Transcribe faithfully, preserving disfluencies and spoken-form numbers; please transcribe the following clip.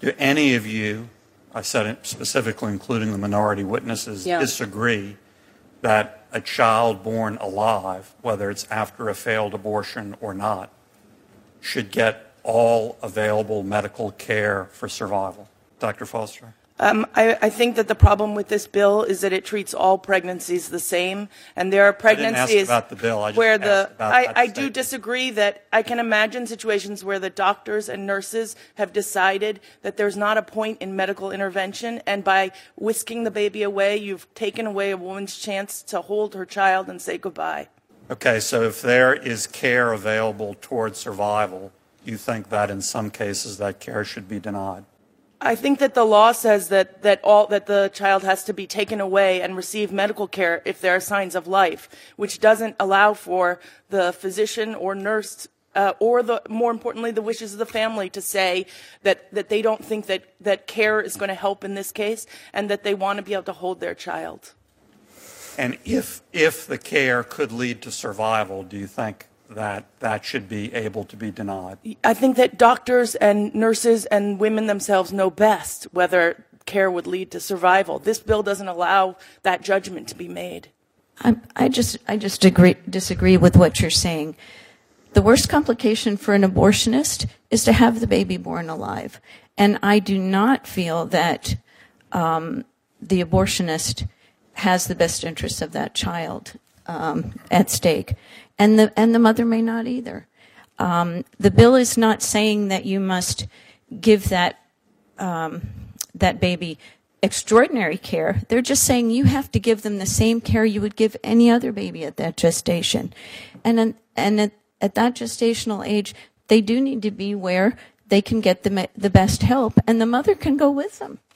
Do any of you, I said it specifically including the minority witnesses, Yeah. disagree that a child born alive, whether it's after a failed abortion or not, should get all available medical care for survival? Doctor Foster? Um, I, I think that the problem with this bill is that it treats all pregnancies the same, and there are pregnancies I didn't ask about the bill. I just where asked the about I, that I do statement. disagree that I can imagine situations where the doctors and nurses have decided that there's not a point in medical intervention, and by whisking the baby away, you've taken away a woman's chance to hold her child and say goodbye. Okay, so if there is care available towards survival, you think that in some cases that care should be denied? I think that the law says that, that all that the child has to be taken away and receive medical care if there are signs of life, which doesn't allow for the physician or nurse uh, or the more importantly the wishes of the family to say that, that they don't think that, that care is going to help in this case and that they want to be able to hold their child. And if if the care could lead to survival, do you think that that should be able to be denied? I think that doctors and nurses and women themselves know best whether care would lead to survival. This bill doesn't allow that judgment to be made. I, I just I just agree, disagree with what you're saying. The worst complication for an abortionist is to have the baby born alive. And I do not feel that um, the abortionist has the best interests of that child um, at stake. And the and the mother may not either. Um, the bill is not saying that you must give that um, that baby extraordinary care. They're just saying you have to give them the same care you would give any other baby at that gestation. And and at, at that gestational age, they do need to be where they can get the the best help, and the mother can go with them.